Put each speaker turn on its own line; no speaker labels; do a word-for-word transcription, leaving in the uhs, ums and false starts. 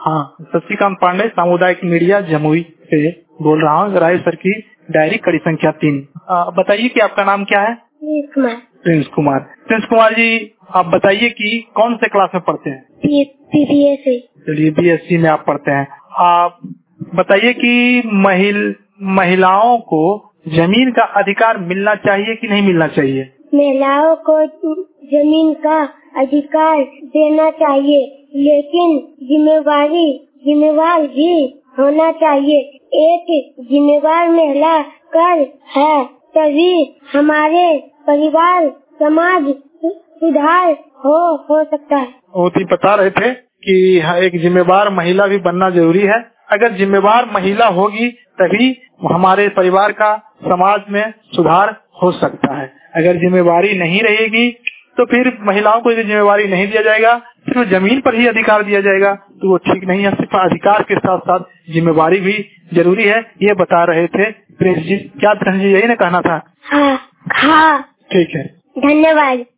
हाँ, शशिकांत पांडे, सामुदायिक मीडिया जमुई से बोल रहा हूँ, राय सर की डायरी कड़ी संख्या तीन। बताइए कि आपका नाम क्या है?
प्रिंस कुमार।
प्रिंस कुमार। प्रिंस कुमार जी, आप बताइए कि कौन से क्लास में पढ़ते हैं?
बीएससी।
चलिए, बीएससी में आप पढ़ते हैं। आप बताइए कि महिल, महिलाओं को जमीन का अधिकार मिलना चाहिए कि नहीं मिलना चाहिए?
महिलाओं को जमीन का अधिकार देना चाहिए, लेकिन जिम्मेवारी जिम्मेवार भी होना चाहिए। एक जिम्मेवार महिला कर है तभी हमारे परिवार समाज सुधार हो हो सकता है।
वो भी बता रहे थे कि एक जिम्मेवार महिला भी बनना जरूरी है। अगर जिम्मेवार महिला होगी तभी हमारे परिवार का, समाज में सुधार हो सकता है। अगर जिम्मेवारी नहीं रहेगी तो फिर महिलाओं को यदि जिम्मेवारी नहीं दिया जाएगा, सिर्फ जमीन पर ही अधिकार दिया जाएगा तो वो ठीक नहीं है। सिर्फ अधिकार के साथ साथ जिम्मेवारी भी जरूरी है, ये बता रहे थे प्रिंस जी। क्या प्रिंस जी यही ना कहना था?
हाँ हाँ,
ठीक है,
धन्यवाद।